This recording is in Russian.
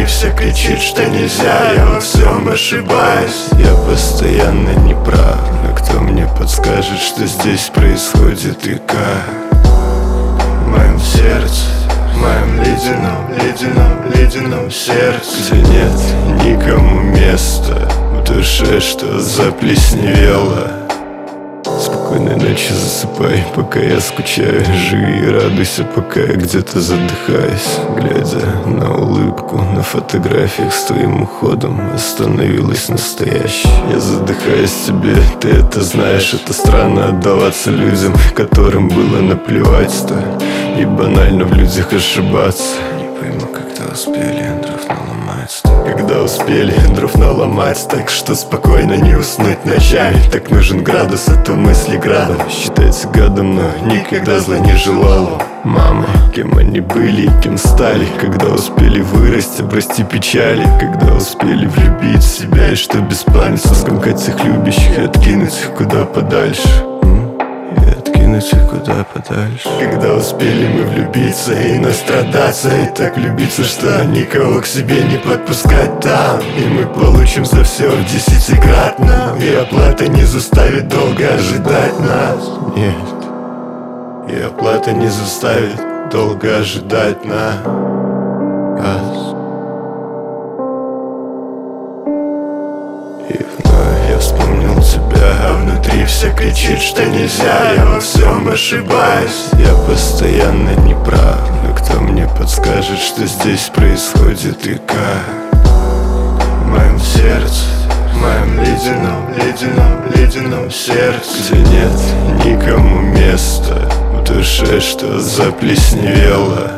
все кричит, что нельзя, я во всем ошибаюсь. Я постоянно не прав, но кто мне подскажет, что здесь происходит и как? В моем сердце, в моем ледяном сердце, где нет никому места, в душе, что заплесневело. Спокойной ночи, засыпай, пока я скучаю. Живи и радуйся, пока я где-то задыхаюсь. Глядя на улыбку на фотографиях, с твоим уходом остановилась настоящей. Я задыхаюсь в тебе, ты это знаешь. Это странно отдаваться людям, которым было наплевать-то, и банально в людях ошибаться. Не пойму, когда успели дров наломать, когда успели дров наломать, так что спокойно не уснуть ночами. Так нужен градус, а то мысли градом. Считается гадом, но никогда зла не желал. Мама, кем они были и кем стали, когда успели вырасти, обрасти печали, когда успели влюбить в себя, и что без памяти скомкать их любящих и откинуть их куда подальше. Откинуть их куда подальше. Когда успели мы влюбиться и настрадаться, и так влюбиться, что никого к себе не подпускать там. И мы получим за все в 10-кратно, и оплата не заставит долго ожидать нас. Нет, и оплата не заставит долго ожидать нас. И вновь я вспомнил тебя, а внутри все кричит, что нельзя, я во всем ошибаюсь. Я постоянно не прав, но кто мне подскажет, что здесь происходит и как? В моем сердце, в моем ледяном сердце, где нет никому места, в душе, что заплесневело.